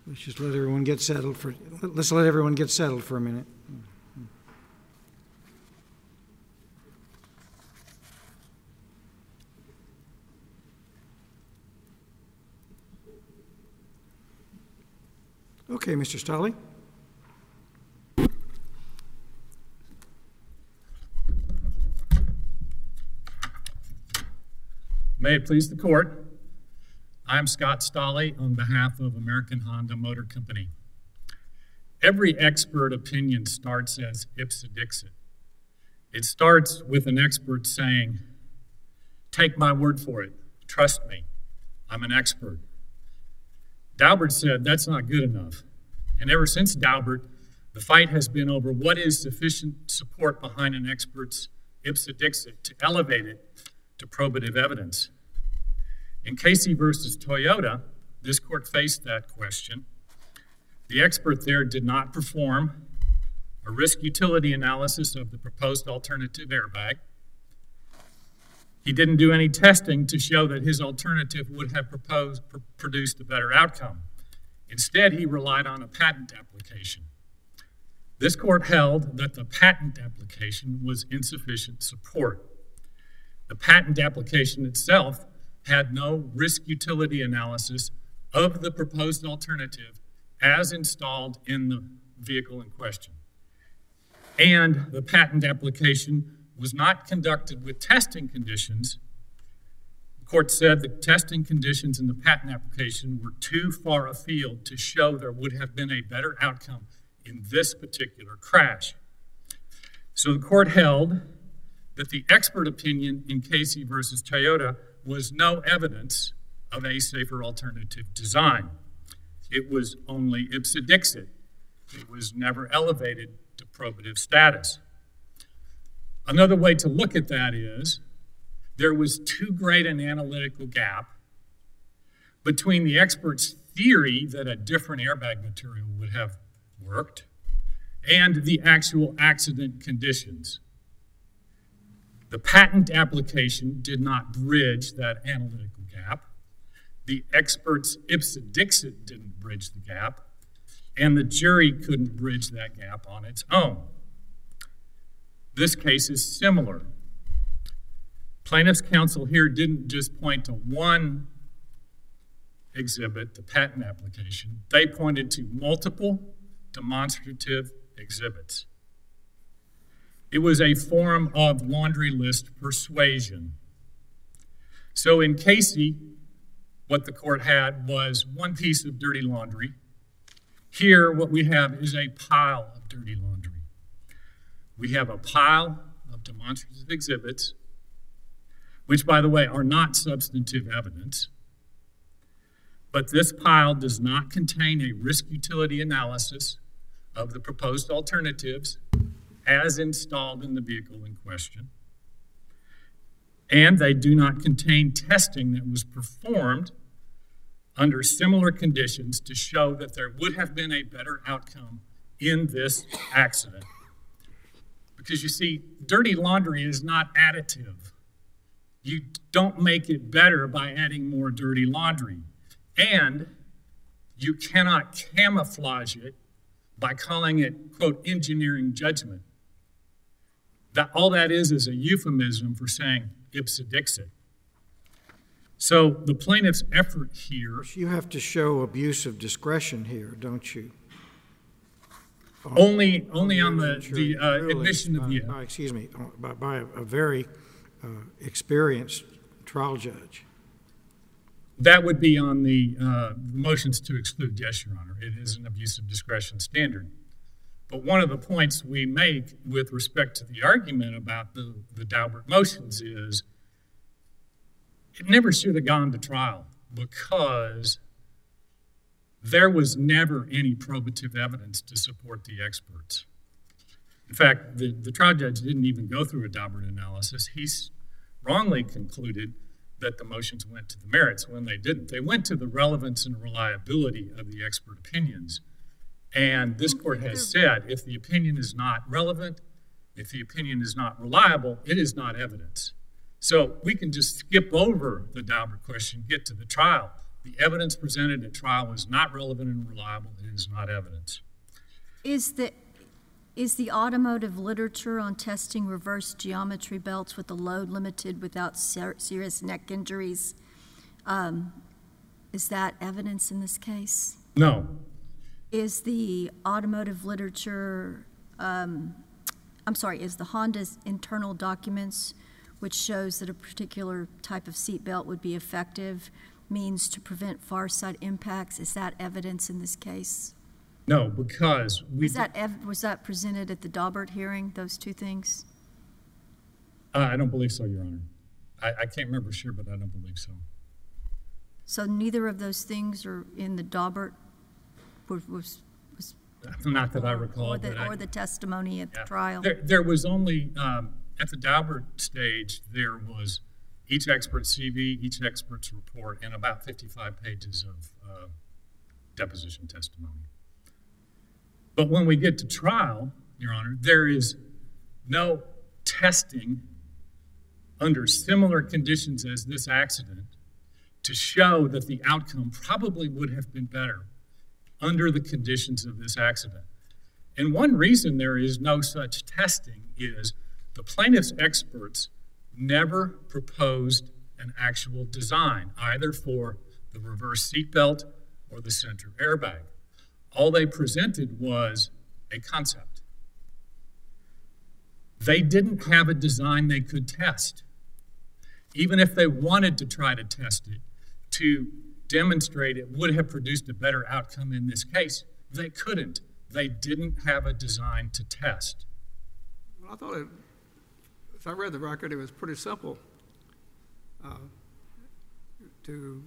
Let's just let everyone get settled let's let everyone get settled for a minute. Okay, Mr. Stolle. May it please the court. I'm Scott Stolle on behalf of American Honda Motor Company. Every expert opinion starts as ipse dixit. It starts with an expert saying, take my word for it, trust me, I'm an expert. Daubert said that's not good enough. And ever since Daubert, the fight has been over what is sufficient support behind an expert's ipse dixit to elevate it to probative evidence. In Casey versus Toyota, this court faced that question. The expert there did not perform a risk utility analysis of the proposed alternative airbag. He didn't do any testing to show that his alternative would have produced a better outcome. Instead, he relied on a patent application. This court held that the patent application was insufficient support. The patent application itself had no risk utility analysis of the proposed alternative as installed in the vehicle in question. And the patent application was not conducted with testing conditions. The court said the testing conditions in the patent application were too far afield to show there would have been a better outcome in this particular crash. So the court held that the expert opinion in Casey versus Toyota was no evidence of a safer alternative design. It was only ipse dixit. It was never elevated to probative status. Another way to look at that is there was too great an analytical gap between the expert's theory that a different airbag material would have worked and the actual accident conditions. The patent application did not bridge that analytical gap. The expert's ipse dixit didn't bridge the gap, and the jury couldn't bridge that gap on its own. This case is similar. Plaintiff's counsel here didn't just point to one exhibit, the patent application. They pointed to multiple demonstrative exhibits. It was a form of laundry list persuasion. So in Casey, what the court had was one piece of dirty laundry. Here, what we have is a pile of dirty laundry. We have a pile of demonstrative exhibits, which, by the way, are not substantive evidence. But this pile does not contain a risk utility analysis of the proposed alternatives as installed in the vehicle in question. And they do not contain testing that was performed under similar conditions to show that there would have been a better outcome in this accident. Because you see, dirty laundry is not additive. You don't make it better by adding more dirty laundry. And you cannot camouflage it by calling it, quote, engineering judgment. All that is a euphemism for saying ipse dixit. So the plaintiff's effort here... You have to show abuse of discretion here, don't you? Only on the admission of the... by a very experienced trial judge. That would be on the motions to exclude, yes, Your Honor. It is an abuse of discretion standard. But one of the points we make with respect to the argument about the Daubert motions is it never should have gone to trial because there was never any probative evidence to support the experts. In fact, the trial judge didn't even go through a Daubert analysis. He wrongly concluded that the motions went to the merits when they didn't. They went to the relevance and reliability of the expert opinions. And this court has said if the opinion is not relevant, if the opinion is not reliable, it is not evidence. So we can just skip over the Daubert question, get to the trial. The evidence presented at trial is not relevant and reliable. It is not evidence. Is the automotive literature on testing reverse geometry belts with the load limited without serious neck injuries, is that evidence in this case? No. Is the automotive literature, is the Honda's internal documents, which shows that a particular type of seat belt would be effective, means to prevent far side impacts, is that evidence in this case? No, because was that presented at the Daubert hearing, those two things? I don't believe so, Your Honor. I can't remember sure, but I don't believe so. So neither of those things are in the Daubert? Was not that I recall. Or the testimony at the trial? There was only, at the Daubert stage, there was each expert's CV, each expert's report, and about 55 pages of deposition testimony. But when we get to trial, Your Honor, there is no testing under similar conditions as this accident to show that the outcome probably would have been better under the conditions of this accident. And one reason there is no such testing is the plaintiff's experts never proposed an actual design, either for the reverse seatbelt or the center airbag. All they presented was a concept. They didn't have a design they could test. Even if they wanted to try to test it to demonstrate it would have produced a better outcome in this case, they couldn't. They didn't have a design to test. Well, I thought if I read the record, it was pretty simple to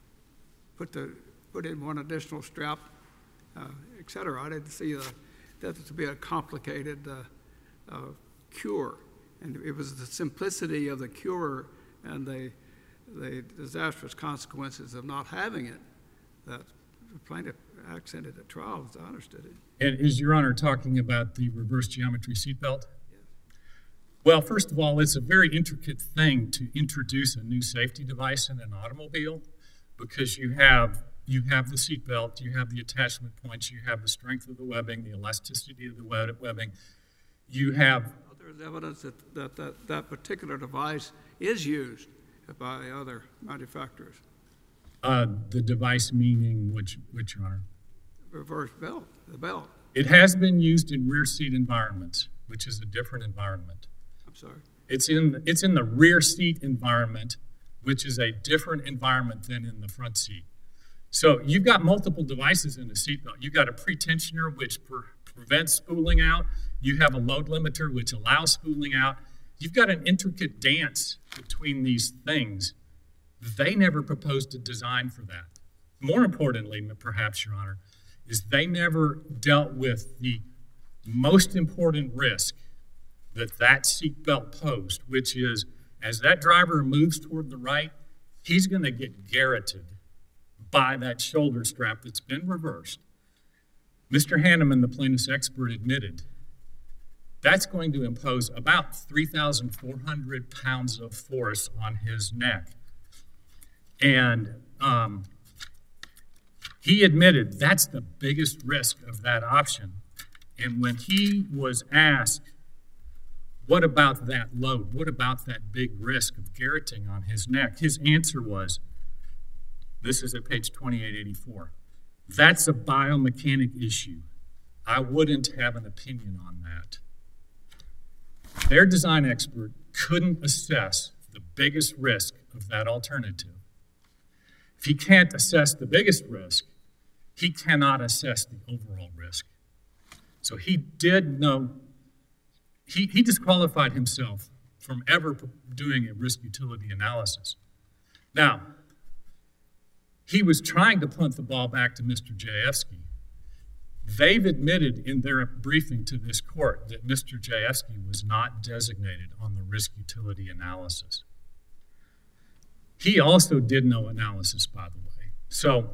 put in one additional strap, et cetera. I didn't see that to be a complicated cure. And it was the simplicity of the cure and the disastrous consequences of not having it that the plaintiff accented at trial, as I understood it. And is Your Honor talking about the reverse geometry seatbelt? Yes. Well, first of all, it's a very intricate thing to introduce a new safety device in an automobile because you have the seatbelt, you have the attachment points, you have the strength of the webbing, the elasticity of the webbing. You have... There's evidence that particular device is used by other manufacturers. The device meaning which, Your Honor? Reverse belt, the belt. It has been used in rear seat environments, which is a different environment. I'm sorry. It's in the rear seat environment, which is a different environment than in the front seat. So you've got multiple devices in the seatbelt. You've got a pretensioner, which prevents spooling out. You have a load limiter, which allows spooling out. You've got an intricate dance between these things. They never proposed a design for that. More importantly, perhaps, Your Honor, is they never dealt with the most important risk that seatbelt posed, which is as that driver moves toward the right, he's going to get garroted by that shoulder strap that's been reversed. Mr. Hanneman, the plaintiff's expert, admitted that's going to impose about 3,400 pounds of force on his neck. And he admitted that's the biggest risk of that option. And when he was asked, what about that load? What about that big risk of garroting on his neck? His answer was, this is at page 2884, that's a biomechanic issue. I wouldn't have an opinion on that. Their design expert couldn't assess the biggest risk of that alternative. If he can't assess the biggest risk, he cannot assess the overall risk. So he did know, he disqualified himself from ever doing a risk utility analysis. Now, he was trying to punt the ball back to Mr. Jayevsky. They've admitted in their briefing to this court that Mr. Jayevsky was not designated on the risk utility analysis. He also did no analysis, by the way. So,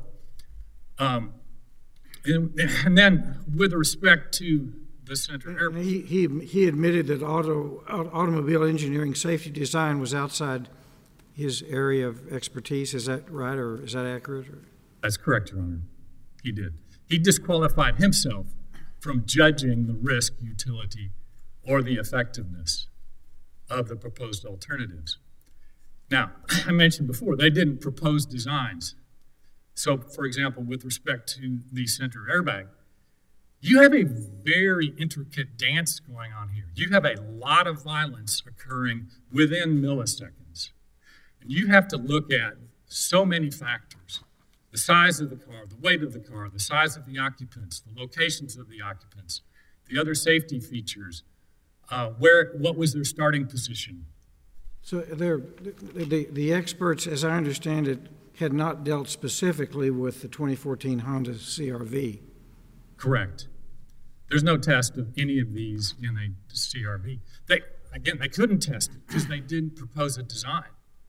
and then with respect to the center airport. He admitted that automobile engineering safety design was outside his area of expertise. Is that right, or is that accurate? That's correct, Your Honor. He did. He disqualified himself from judging the risk, utility, or the effectiveness of the proposed alternatives. Now, I mentioned before, they didn't propose designs. So, for example, with respect to the center airbag, you have a very intricate dance going on here. You have a lot of violence occurring within milliseconds. And you have to look at so many factors: the size of the car, the weight of the car, the size of the occupants, the locations of the occupants, the other safety features, what was their starting position. So the experts, as I understand it, had not dealt specifically with the 2014 Honda CR-V. Correct. There's no test of any of these in a CR-V. They couldn't test it because they didn't propose a design.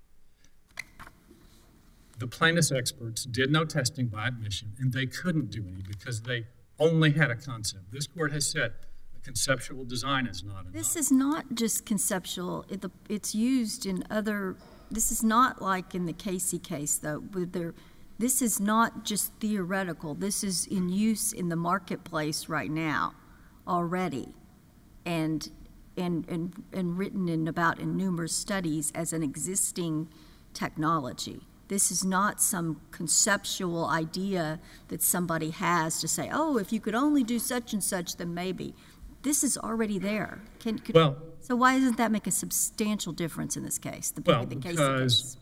The plaintiff's experts did no testing by admission, and they couldn't do any because they only had a concept. This court has said a conceptual design is not enough. This is not just conceptual. It's used in other. This is not like in the Casey case, though. This is not just theoretical. This is in use in the marketplace right now already, and written in numerous studies as an existing technology. This is not some conceptual idea that somebody has to say, oh, if you could only do such and such, then maybe. This is already there. So why doesn't that make a substantial difference in this case? Because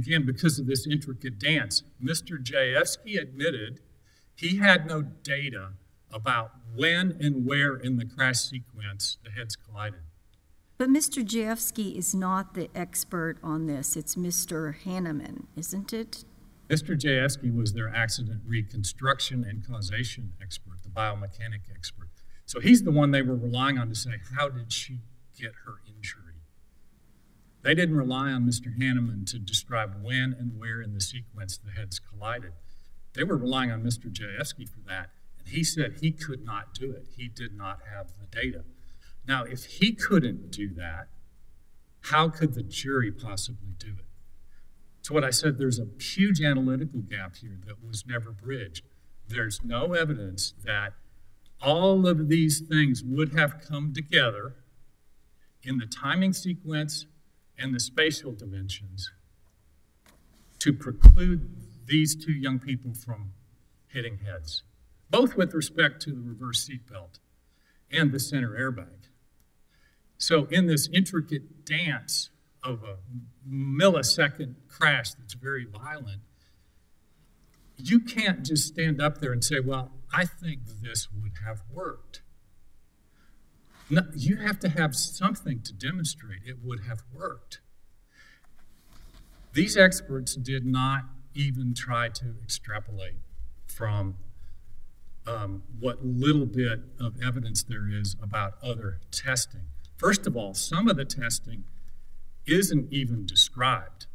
But Mr. Jayevsky is not the expert on this. It's Mr. Hanneman, isn't it? Mr. Jayevsky was their accident reconstruction and causation expert, the biomechanic expert. So he's the one they were relying on to say, how did she get her injury? They didn't rely on Mr. Hanneman to describe when and where in the sequence the heads collided. They were relying on Mr. Jayevsky for that, and he said he could not do it. He did not have the data. Now, if he couldn't do that, how could the jury possibly do it? So what I said, there's a huge analytical gap here that was never bridged. There's no evidence that all of these things would have come together in the timing sequence and the spatial dimensions to preclude these two young people from hitting heads, both with respect to the reverse seatbelt and the center airbag. So in this intricate dance of a millisecond crash that's very violent, you can't just stand up there and say, well, I think this would have worked. No, you have to have something to demonstrate it would have worked. These experts did not even try to extrapolate from what little bit of evidence there is about other testing. First of all, some of the testing isn't even described.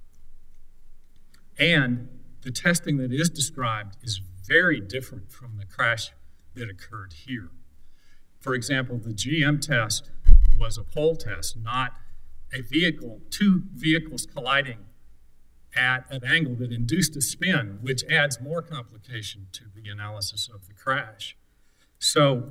And the testing that is described is very different from the crash that occurred here. For example, the GM test was a pole test, not a vehicle, two vehicles colliding at an angle that induced a spin, which adds more complication to the analysis of the crash. So,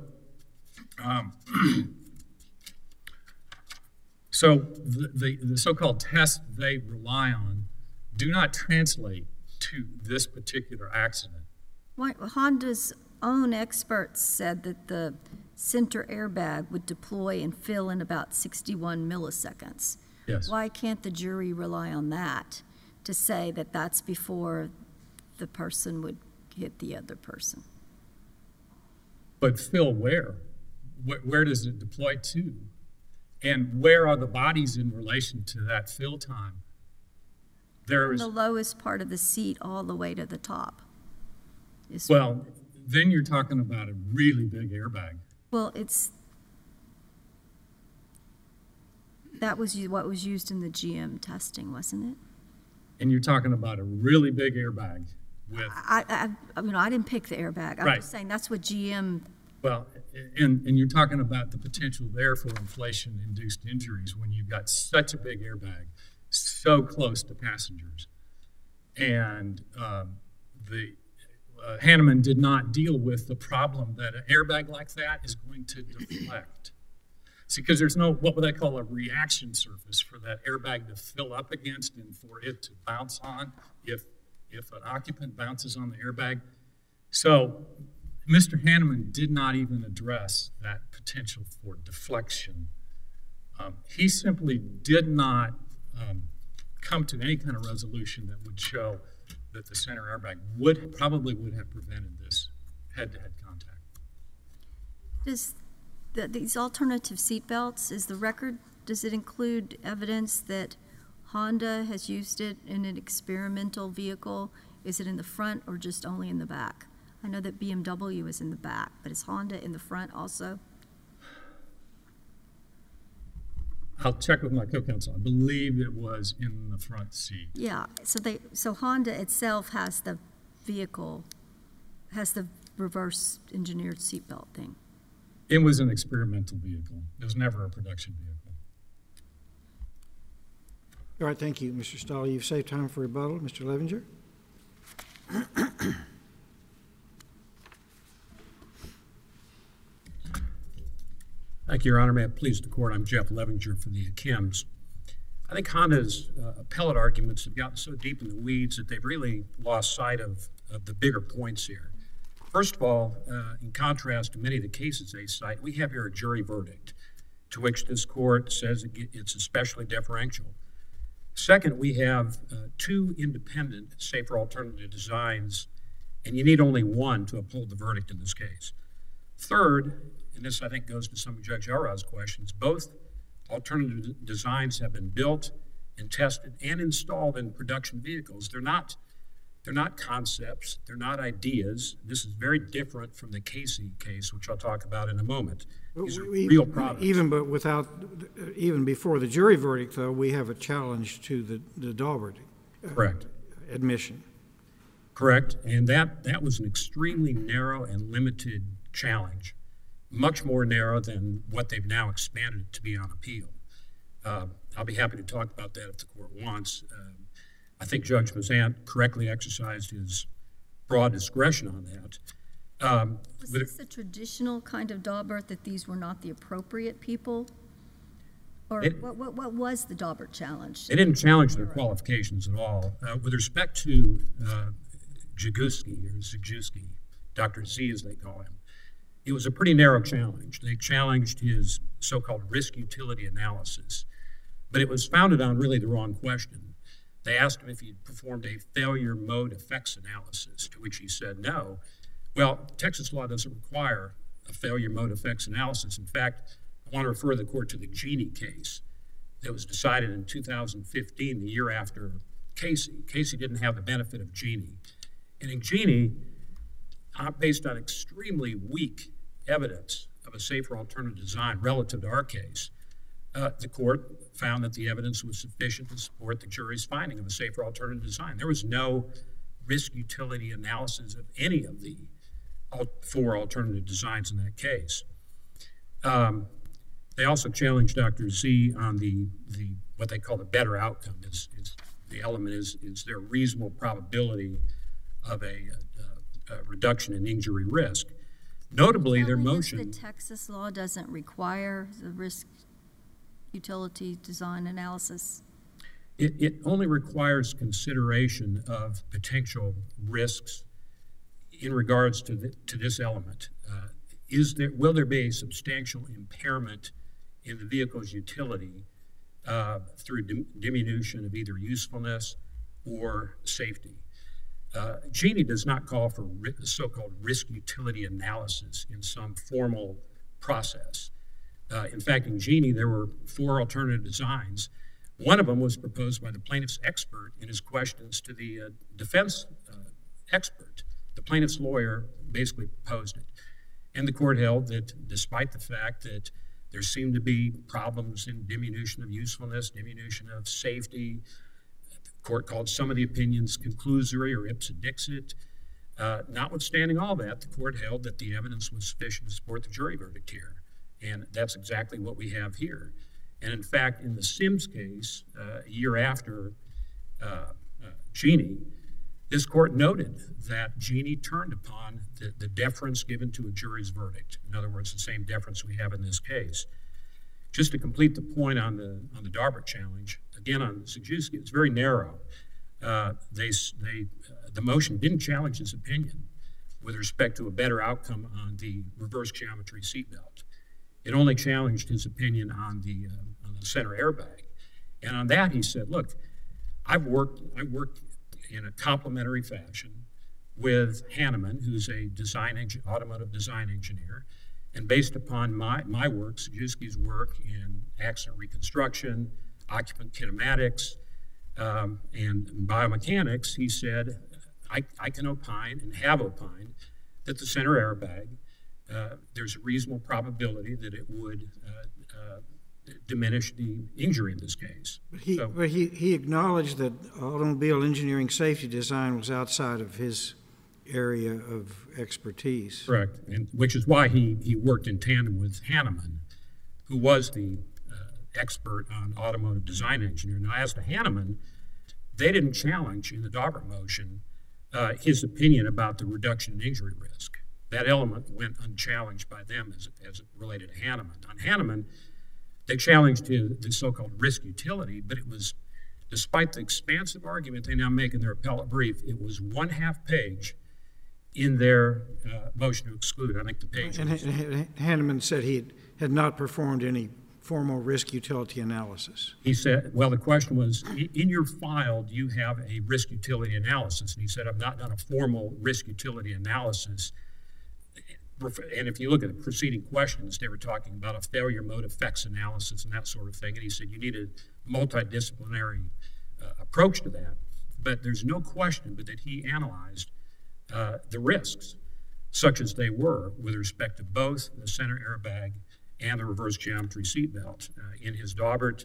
the so-called tests they rely on do not translate to this particular accident. Honda's own experts said that the center airbag would deploy and fill in about 61 milliseconds. Yes. Why can't the jury rely on that to say that that's before the person would hit the other person? But fill where? Where does it deploy to? And where are the bodies in relation to that fill time? There is the lowest part of the seat all the way to the top. Well, then you're talking about a really big airbag. Well, that was what was used in the GM testing, wasn't it? And you're talking about a really big airbag with... I didn't pick the airbag. I'm Right. just saying that's what GM... Well, and you're talking about the potential there for inflation-induced injuries when you've got such a big airbag, so close to passengers. And Hanneman did not deal with the problem that an airbag like that is going to deflect. See, because there's no, what would I call a reaction surface for that airbag to fill up against and for it to bounce on if an occupant bounces on the airbag. So Mr. Hanneman did not even address that potential for deflection. He simply did not come to any kind of resolution that would show that the center airbag probably would have prevented this head-to-head contact. These alternative seatbelts, does it include evidence that Honda has used it in an experimental vehicle? Is it in the front or just only in the back? I know that BMW is in the back, but is Honda in the front also? I'll check with my co-counsel. I believe it was in the front seat. Yeah, so Honda itself has the reverse engineered seatbelt thing. It was an experimental vehicle. It was never a production vehicle. All right, thank you, Mr. Stahl. You've saved time for rebuttal. Mr. Levenger? Thank you, Your Honor. May it please the court, I'm Jeff Levenger for the Akims. I think Honda's appellate arguments have gotten so deep in the weeds that they've really lost sight of the bigger points here. First of all, in contrast to many of the cases they cite, we have here a jury verdict to which this court says it's especially deferential. Second, we have two independent, safer alternative designs, and you need only one to uphold the verdict in this case. Third, and this I think goes to some of Judge Elrod's questions, both alternative designs have been built and tested and installed in production vehicles. They're not concepts, they're not ideas. This is very different from the Casey case, which I'll talk about in a moment. These are real products. Even before the jury verdict, though, we have a challenge to the Daubert Correct. Admission. Correct, and that was an extremely narrow and limited challenge, much more narrow than what they've now expanded it to be on appeal. I'll be happy to talk about that if the court wants. I think Judge Mazzant correctly exercised his broad discretion on that. Was this a traditional kind of Daubert that these were not the appropriate people? Or what was the Daubert challenge? They didn't challenge their qualifications at all. With respect to Zagusky, Dr. Z as they call him, it was a pretty narrow challenge. They challenged his so-called risk utility analysis, but it was founded on really the wrong question. They asked him if he'd performed a failure mode effects analysis, to which he said no. Well, Texas law doesn't require a failure mode effects analysis. In fact, I want to refer the court to the Genie case that was decided in 2015, the year after Casey. Casey didn't have the benefit of Genie. And in Genie, based on extremely weak evidence of a safer alternative design relative to our case, the court found that the evidence was sufficient to support the jury's finding of a safer alternative design. There was no risk utility analysis of any of the four alternative designs in that case. They also challenged Dr. Z on the what they call the better outcome. The element is there a reasonable probability of a reduction in injury risk. Notably, their motion... The Texas law doesn't require the risk utility design analysis? It only requires consideration of potential risks in regards to this element. Will there be a substantial impairment in the vehicle's utility through diminution of either usefulness or safety? Genie does not call for so-called risk utility analysis in some formal process. In fact, in Genie, there were four alternative designs. One of them was proposed by the plaintiff's expert in his questions to the defense expert. The plaintiff's lawyer basically proposed it. And the court held that despite the fact that there seemed to be problems in diminution of usefulness, diminution of safety, the court called some of the opinions conclusory or ipsedixit. Notwithstanding all that, the court held that the evidence was sufficient to support the jury verdict here. And that's exactly what we have here. And in fact, in the Sims case, a year after Genie, this court noted that Genie turned upon the deference given to a jury's verdict. In other words, the same deference we have in this case. Just to complete the point on the Darbert challenge, again on Sajewski, it's very narrow. The motion didn't challenge his opinion with respect to a better outcome on the reverse geometry seatbelt. It only challenged his opinion on the center airbag. And on that, he said, look, I worked in a complementary fashion with Hanneman, who's a automotive design engineer, and based upon my work, Sajewski's work in accident reconstruction, occupant kinematics, and biomechanics, he said, I can opine and have opined that the center airbag, there's a reasonable probability that it would diminish the injury in this case. But he acknowledged that automobile engineering safety design was outside of his area of expertise. Correct, and which is why he worked in tandem with Hanneman, who was the expert on automotive design engineer. Now, as to Hanneman, they didn't challenge in the Darbert motion his opinion about the reduction in injury risk. That element went unchallenged by them as it related to Hanneman. On Hanneman, they challenged the so-called risk utility, but it was, despite the expansive argument they now make in their appellate brief, it was 1/2 page in their motion to exclude. I think the page. And Hanneman said he had not performed any formal risk utility analysis. He said, well, the question was, in your file, do you have a risk utility analysis? And he said, I've not done a formal risk utility analysis. And if you look at the preceding questions, they were talking about a failure mode effects analysis and that sort of thing. And he said you need a multidisciplinary approach to that. But there's no question but that he analyzed the risks, such as they were, with respect to both the center airbag and the reverse geometry seatbelt. In his Darbert,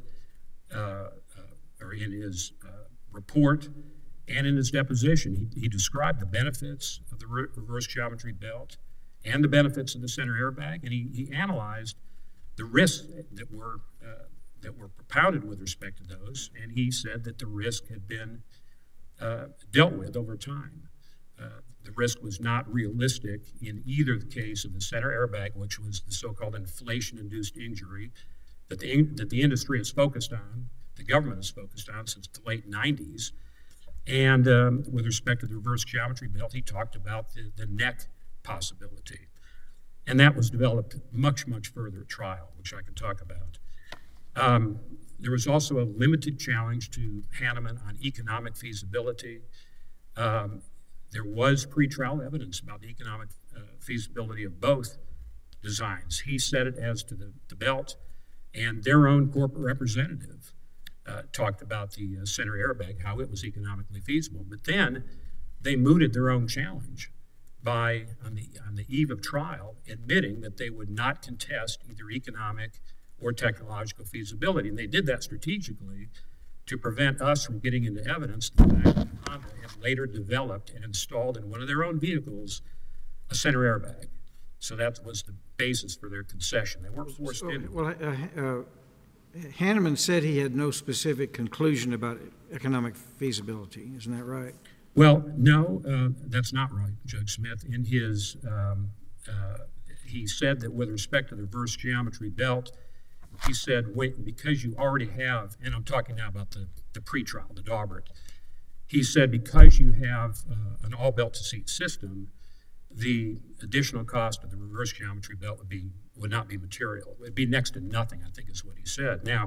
or in his report and in his deposition, he described the benefits of the reverse geometry belt and the benefits of the center airbag, and he analyzed the risks that were propounded with respect to those, and he said that the risk had been dealt with over time. The risk was not realistic in either the case of the center airbag, which was the so-called inflation-induced injury that the industry has focused on, the government has focused on since the late 90s, and with respect to the reverse geometry belt, he talked about the neck possibility. And that was developed much, much further at trial, which I can talk about. There was also a limited challenge to Hanneman on economic feasibility. There was pretrial evidence about the economic feasibility of both designs. He said it as to the belt, and their own corporate representative talked about the center airbag, how it was economically feasible. But then they mooted their own challenge by, on the eve of trial, admitting that they would not contest either economic or technological feasibility. And they did that strategically to prevent us from getting into evidence the fact that Honda had later developed and installed in one of their own vehicles a center airbag. So that was the basis for their concession. They weren't forced into it. Well, Hanneman said he had no specific conclusion about economic feasibility. Isn't that right? Well, no, that's not right, Judge Smith. In his, he said that with respect to the reverse geometry belt, he said, wait, because you already have, and I'm talking now about the pretrial, the Darbert, he said because you have an all belt to seat system, the additional cost of the reverse geometry belt would not be material. It'd be next to nothing, I think is what he said. Now,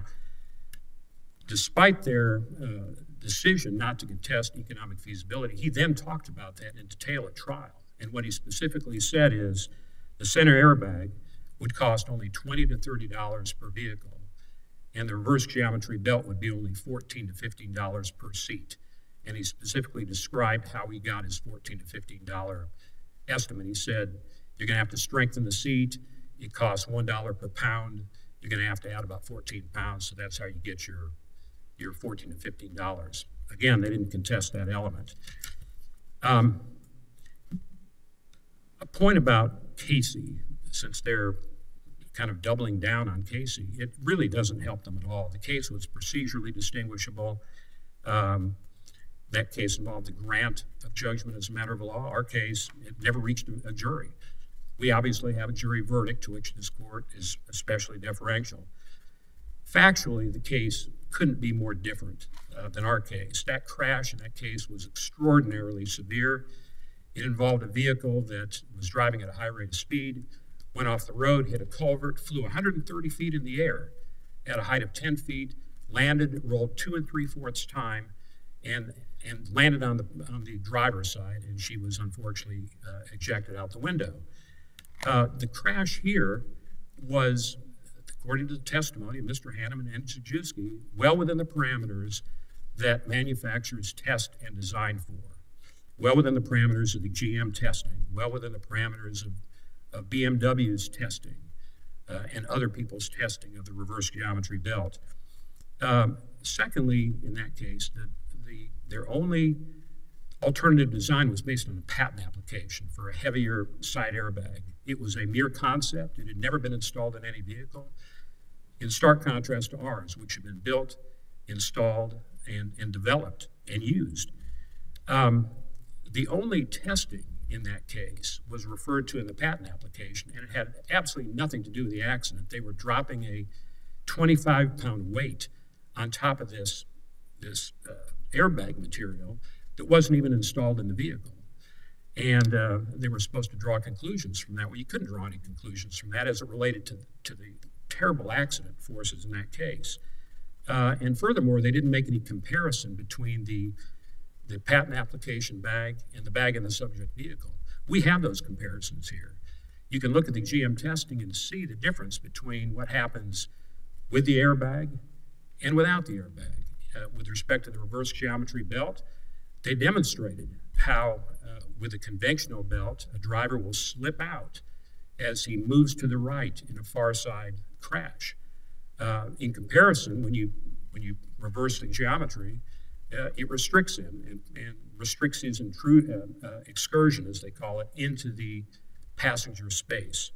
despite their decision not to contest economic feasibility, he then talked about that in detail at trial. And what he specifically said is the center airbag would cost only $20 to $30 per vehicle, and the reverse geometry belt would be only $14 to $15 per seat. And he specifically described how he got his $14 to $15 estimate. He said, you're going to have to strengthen the seat. It costs $1 per pound. You're going to have to add about 14 pounds, so that's how you get your $14 to $15. Again, they didn't contest that element. A point about Casey, since they're kind of doubling down on Casey, it really doesn't help them at all. The case was procedurally distinguishable. That case involved a grant of judgment as a matter of law. Our case, it never reached a jury. We obviously have a jury verdict to which this court is especially deferential. Factually, the case couldn't be more different than our case. That crash in that case was extraordinarily severe. It involved a vehicle that was driving at a high rate of speed, went off the road, hit a culvert, flew 130 feet in the air at a height of 10 feet, landed, rolled 2 3/4 time, and landed on the driver's side, and she was unfortunately ejected out the window. The crash here was, according to the testimony of Mr. Hanneman and Sajewski, well within the parameters that manufacturers test and design for, well within the parameters of the GM testing, well within the parameters of BMW's testing and other people's testing of the reverse geometry belt. Secondly, in that case, their only alternative design was based on a patent application for a heavier side airbag. It was a mere concept. It had never been installed in any vehicle, in stark contrast to ours, which had been built, installed, and developed and used. The only testing in that case was referred to in the patent application, and it had absolutely nothing to do with the accident. They were dropping a 25-pound weight on top of this airbag material that wasn't even installed in the vehicle. And they were supposed to draw conclusions from that. Well, you couldn't draw any conclusions from that as it related to the terrible accident forces in that case. And furthermore, they didn't make any comparison between the patent application bag and the bag in the subject vehicle. We have those comparisons here. You can look at the GM testing and see the difference between what happens with the airbag and without the airbag. With respect to the reverse geometry belt, they demonstrated how with a conventional belt, a driver will slip out as he moves to the right in a far side crash. In comparison, when you reverse the geometry, it restricts him and restricts his excursion, as they call it, into the passenger space.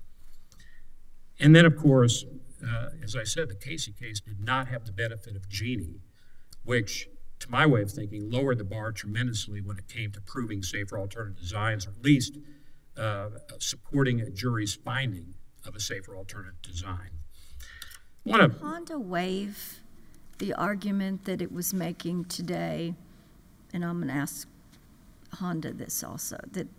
And then, of course, as I said, the Casey case did not have the benefit of Genie, which, to my way of thinking, lowered the bar tremendously when it came to proving safer alternative designs, or at least supporting a jury's finding of a safer alternative design. Did Honda waive the argument that it was making today, and I'm going to ask Honda this also,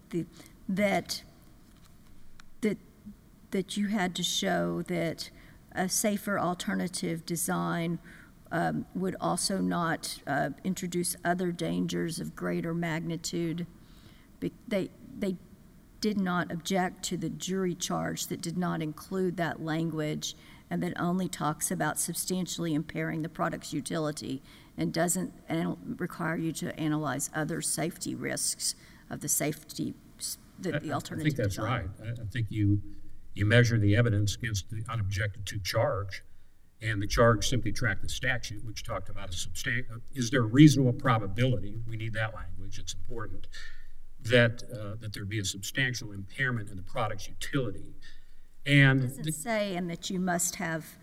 that you had to show that a safer alternative design would also not introduce other dangers of greater magnitude? They did not object to the jury charge that did not include that language and that only talks about substantially impairing the product's utility and doesn't require you to analyze other safety risks of the safety, the alternative I think that's design. right. I think you measure the evidence against the unobjected to charge, and the charge simply tracked the statute, which talked about is there a reasonable probability, we need that language, it's important, that there'd be a substantial impairment in the product's utility. And It doesn't say, and that you must have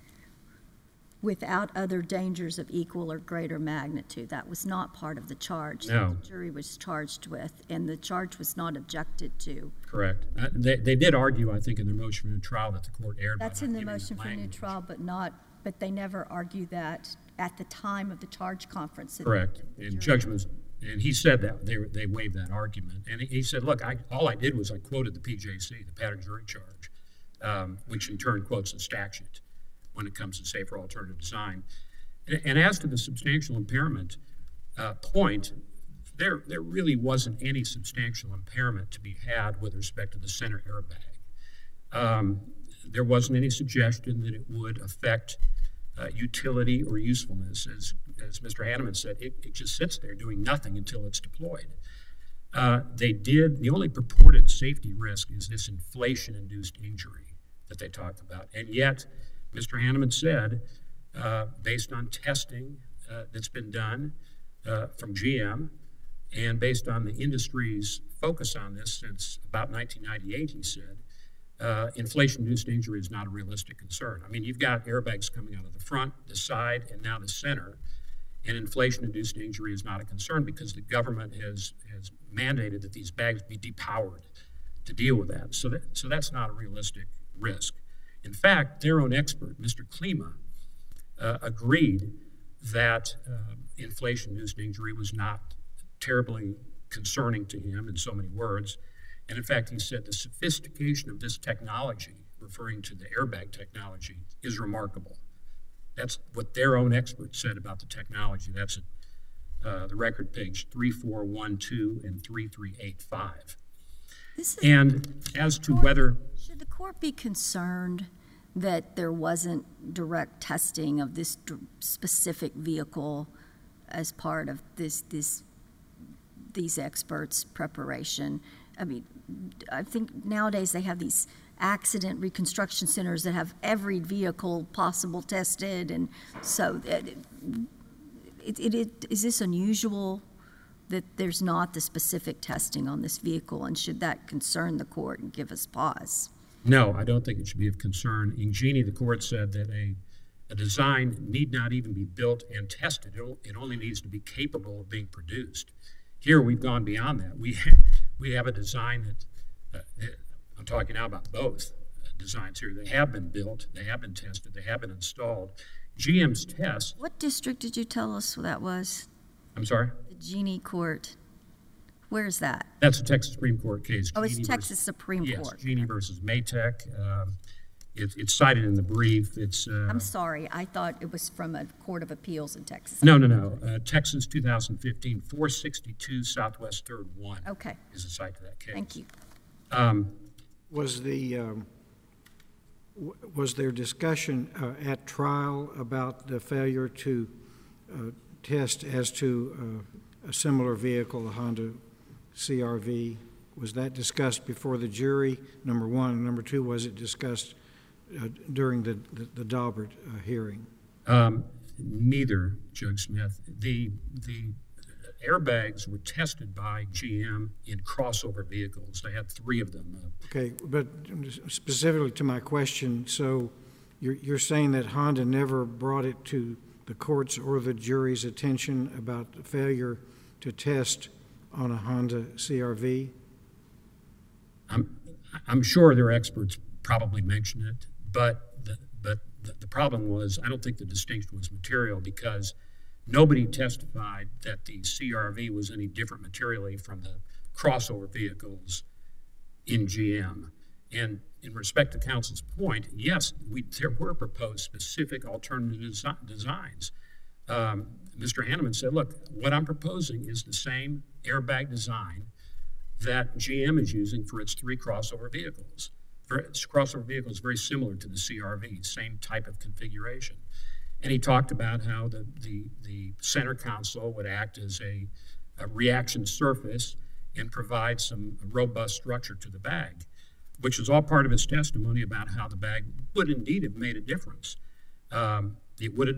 without other dangers of equal or greater magnitude. That was not part of the charge No. that the jury was charged with, and the charge was not objected to. Correct. They did argue, I think, in their motion for new trial that the court erred. That's in the motion for new trial, but they never argued that at the time of the charge conference. Correct. And judgments, and he said that they waived that argument. And he said, look, all I did was I quoted the PJC, the pattern jury charge, which in turn quotes the statute when it comes to safer alternative design. And as to the substantial impairment point, there really wasn't any substantial impairment to be had with respect to the center airbag. There wasn't any suggestion that it would affect utility or usefulness. As Mr. Hanneman said, it just sits there doing nothing until it's deployed. The only purported safety risk is this inflation-induced injury that they talked about. And yet, Mr. Hanneman said, based on testing that's been done from GM, and based on the industry's focus on this since about 1998, he said, inflation-induced injury is not a realistic concern. I mean, you've got airbags coming out of the front, the side, and now the center, and inflation-induced injury is not a concern because the government has mandated that these bags be depowered to deal with that. So that's not a realistic risk. In fact, their own expert, Mr. Klima, agreed that inflation-induced injury was not terribly concerning to him in so many words. And in fact, he said the sophistication of this technology, referring to the airbag technology, is remarkable. That's what their own experts said about the technology. That's the record page 3412 and 3385. And as to whether... Should the court be concerned that there wasn't direct testing of this specific vehicle as part of these experts' preparation? I mean, I think nowadays they have these accident reconstruction centers that have every vehicle possible tested, and so is this unusual that there's not the specific testing on this vehicle, and should that concern the court and give us pause? No, I don't think it should be of concern. In Genie, the court said that a design need not even be built and tested. It only needs to be capable of being produced. Here, we've gone beyond that. We have a design that, I'm talking now about both designs here. They have been built, they have been tested, they have been installed. GM's test... What district did you tell us that was? I'm sorry? The Genie Court. Where is that? That's a Texas Supreme Court case. Oh, it's Texas Supreme Yes, Court. Genie versus Maytech. It's cited in the brief. It's. I'm sorry. I thought it was from a court of appeals in Texas. No. Texas 2015, 462 Southwest 3rd 1. Okay. Is the site to that case. Thank you. Was there discussion at trial about the failure to test as to a similar vehicle, a Honda CR-V? Was that discussed before the jury, number one? And number two, was it discussed during the Daubert hearing? Neither, Judge Smith. The airbags were tested by GM in crossover vehicles. They had 3 of them. Okay, but specifically to my question, so you're saying that Honda never brought it to the court's or the jury's attention about the failure to test on a Honda CR-V? I'm sure their experts probably mentioned it, but the problem was, I don't think the distinction was material because nobody testified that the CR-V was any different materially from the crossover vehicles in GM. And in respect to counsel's point, yes, there were proposed specific alternative designs. Mr. Hanneman said, look, what I'm proposing is the same airbag design that GM is using for its 3 crossover vehicles. For its crossover vehicles, very similar to the CR-V, same type of configuration. And he talked about how the center console would act as a reaction surface and provide some robust structure to the bag, which was all part of his testimony about how the bag would indeed have made a difference. It would have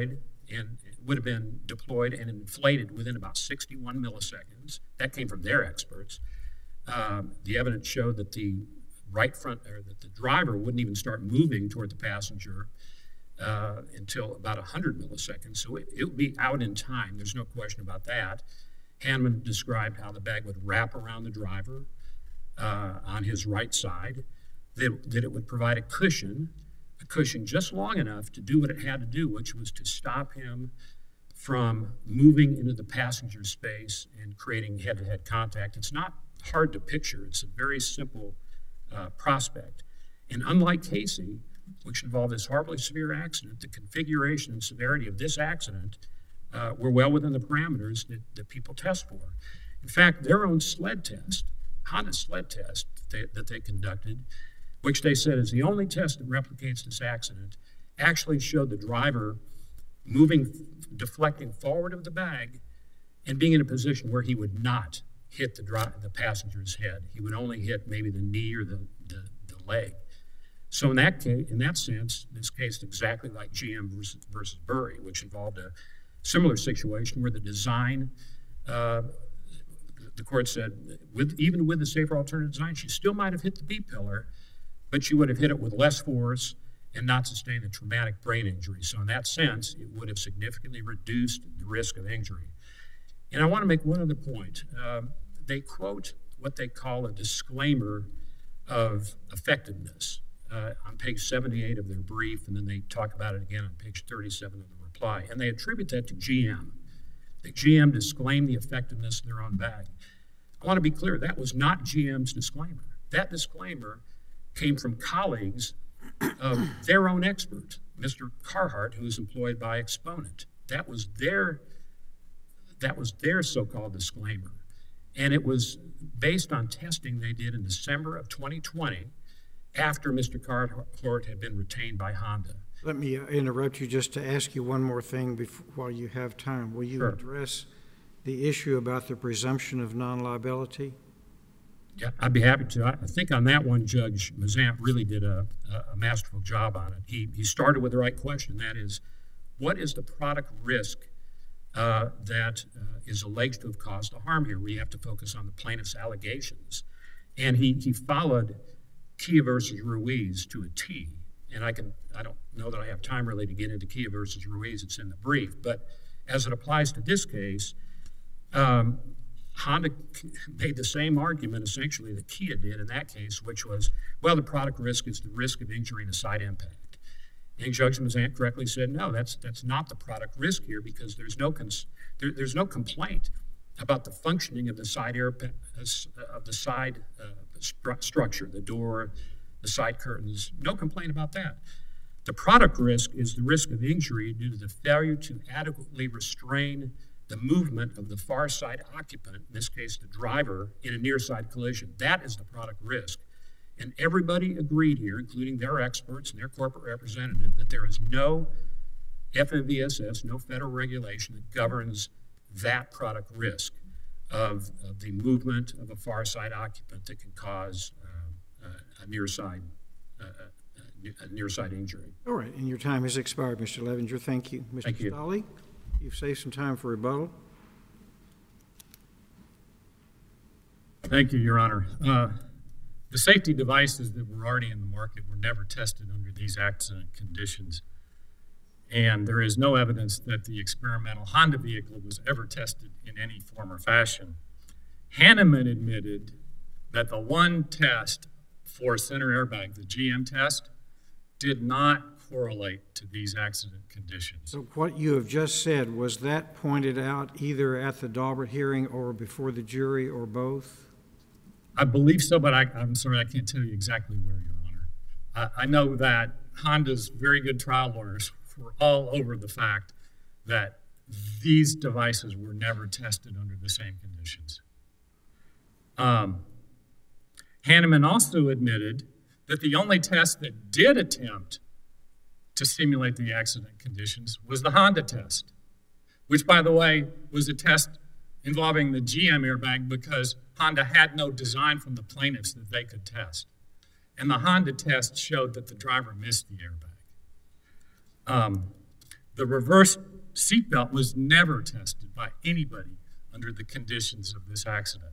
been deployed and inflated within about 61 milliseconds. That came from their experts. The evidence showed that the right front, or that the driver wouldn't even start moving toward the passenger until about 100 milliseconds. So it would be out in time. There's no question about that. Hanneman described how the bag would wrap around the driver on his right side, that it would provide a cushion just long enough to do what it had to do, which was to stop him from moving into the passenger space and creating head-to-head contact. It's not hard to picture. It's a very simple prospect. And unlike Casey, which involved this horribly severe accident, the configuration and severity of this accident were well within the parameters that people test for. In fact, their own sled test, Honda sled test that they conducted, which they said is the only test that replicates this accident, actually showed the driver deflecting forward of the bag and being in a position where he would not hit the passenger's head. He would only hit maybe the knee or the leg. So in that case, in that sense, this case is exactly like GM versus Burry, which involved a similar situation where the design, the court said, even with the safer alternative design, she still might have hit the B pillar, but you would have hit it with less force and not sustained a traumatic brain injury. So in that sense, it would have significantly reduced the risk of injury. And I want to make one other point. They quote what they call a disclaimer of effectiveness on page 78 of their brief, and then they talk about it again on page 37 of the reply. And they attribute that to GM. The GM disclaimed the effectiveness of their own bag. I want to be clear, that was not GM's disclaimer. That disclaimer came from colleagues of their own expert, Mr. Carhart, who was employed by Exponent. That was their so-called disclaimer. And it was based on testing they did in December of 2020 after Mr. Carhart had been retained by Honda. Let me interrupt you just to ask you one more thing while you have time. Will you Sure. address the issue about the presumption of non-liability? Yeah, I'd be happy to. I think on that one, Judge Mazant really did a masterful job on it. He started with the right question. That is, what is the product risk that is alleged to have caused the harm here? We have to focus on the plaintiff's allegations. And he followed Kia versus Ruiz to a T. And I don't know that I have time really to get into Kia versus Ruiz. It's in the brief. But as it applies to this case, Honda made the same argument essentially that Kia did in that case, which was, well, the product risk is the risk of injury and a side impact. And Judge Mazant correctly said, no, that's not the product risk here, because there's no complaint about the functioning of the side structure, the door, the side curtains. No complaint about that. The product risk is the risk of injury due to the failure to adequately restrain the movement of the far side occupant, in this case the driver, in a near side collision. That is the product risk. And everybody agreed here, including their experts and their corporate representative, that there is no FMVSS, no federal regulation that governs that product risk of the movement of a far side occupant that can cause a near side injury. All right, and your time has expired, Mr. Levenger. Thank you. Mr. Thank you. Stolle, you've saved some time for rebuttal. Thank you, Your Honor. The safety devices that were already in the market were never tested under these accident conditions. And there is no evidence that the experimental Honda vehicle was ever tested in any form or fashion. Hanneman admitted that the one test for center airbag, the GM test, did not correlate to these accident conditions. So what you have just said, was that pointed out either at the Daubert hearing or before the jury or both? I believe so, but I'm sorry, I can't tell you exactly where, Your Honor. I know that Honda's very good trial lawyers were all over the fact that these devices were never tested under the same conditions. Hanneman also admitted that the only test that did attempt to simulate the accident conditions was the Honda test, which, by the way, was a test involving the GM airbag because Honda had no design from the plaintiffs that they could test. And the Honda test showed that the driver missed the airbag. The reverse seatbelt was never tested by anybody under the conditions of this accident.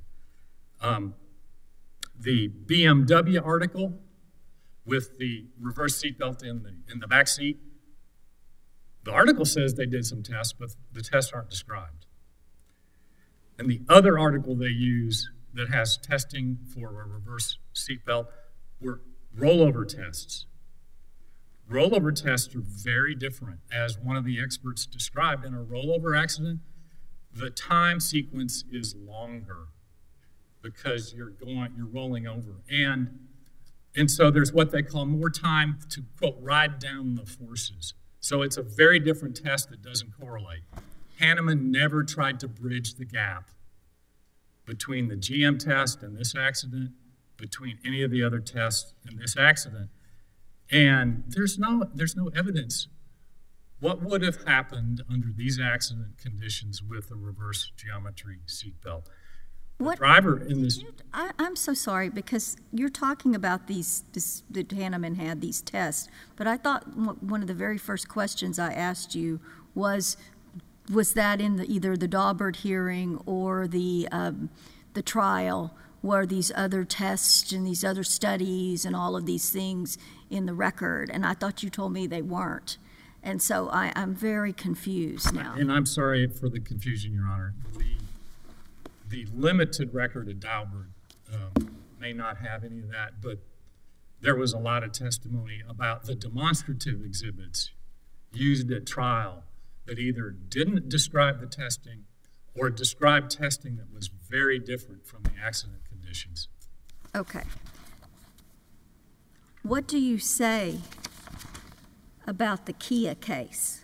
The BMW article with the reverse seatbelt in the back seat, the article says they did some tests, but the tests aren't described. And the other article they use that has testing for a reverse seatbelt were rollover tests. Rollover tests are very different. As one of the experts described, in a rollover accident, the time sequence is longer because you're rolling over. And so there's what they call more time to, quote, ride down the forces. So it's a very different test that doesn't correlate. Hanneman never tried to bridge the gap between the GM test and this accident, between any of the other tests and this accident. And there's no evidence. What would have happened under these accident conditions with a reverse geometry seatbelt? The driver in this... I'm so sorry, because you're talking about that Hanneman had these tests, but I thought one of the very first questions I asked you was that in either the Daubert hearing or the trial, were these other tests and these other studies and all of these things in the record, and I thought you told me they weren't. And so I'm very confused now. And I'm sorry for the confusion, Your Honor. The limited record at Daubert may not have any of that, but there was a lot of testimony about the demonstrative exhibits used at trial that either didn't describe the testing or described testing that was very different from the accident conditions. Okay. What do you say about the Kia case?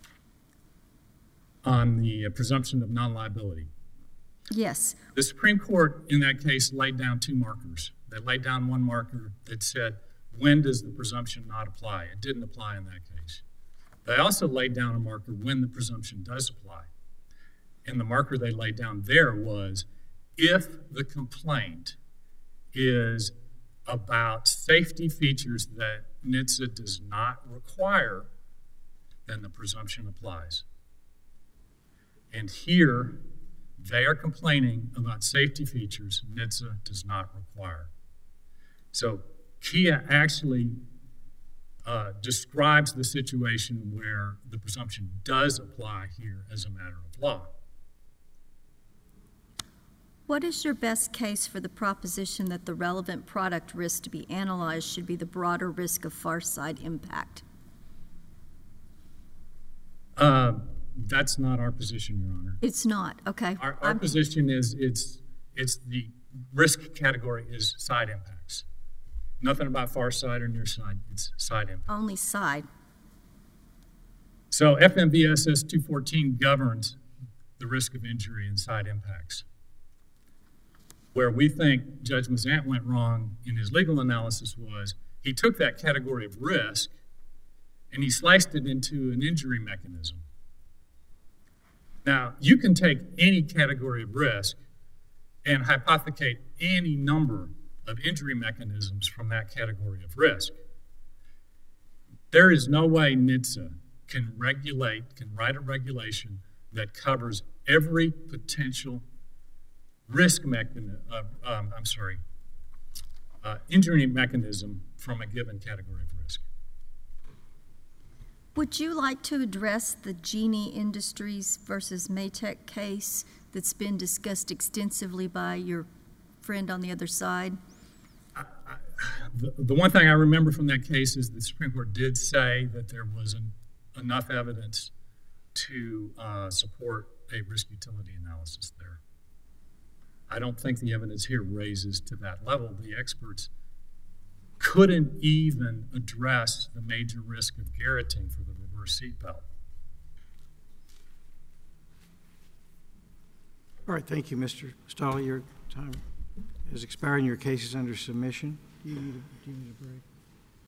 On the presumption of non-liability. Yes. The Supreme Court in that case laid down two markers. They laid down one marker that said, when does the presumption not apply? It didn't apply in that case. They also laid down a marker when the presumption does apply. And the marker they laid down there was, if the complaint is about safety features that NHTSA does not require, then the presumption applies. And here, they are complaining about safety features NHTSA does not require. So Kia actually describes the situation where the presumption does apply here as a matter of law. What is your best case for the proposition that the relevant product risk to be analyzed should be the broader risk of far side impact? That's not our position, Your Honor. It's not, okay. Our position is it's the risk category is side impacts. Nothing about far side or near side, it's side impact. Only side. So FMVSS 214 governs the risk of injury and side impacts. Where we think Judge Mazant went wrong in his legal analysis was he took that category of risk and he sliced it into an injury mechanism. Now, you can take any category of risk and hypothecate any number of injury mechanisms from that category of risk. There is no way NHTSA can write a regulation that covers every potential risk injury mechanism from a given category of risk. Would you like to address the Genie Industries versus Maytech case that's been discussed extensively by your friend on the other side? The one thing I remember from that case is the Supreme Court did say that there was enough evidence to support a risk utility analysis there. I don't think the evidence here raises to that level. The experts couldn't even address the major risk of garroting for the reverse seatbelt. All right, thank you, Mr. Stolle. Your time has expired and your case is under submission. Do you need a break?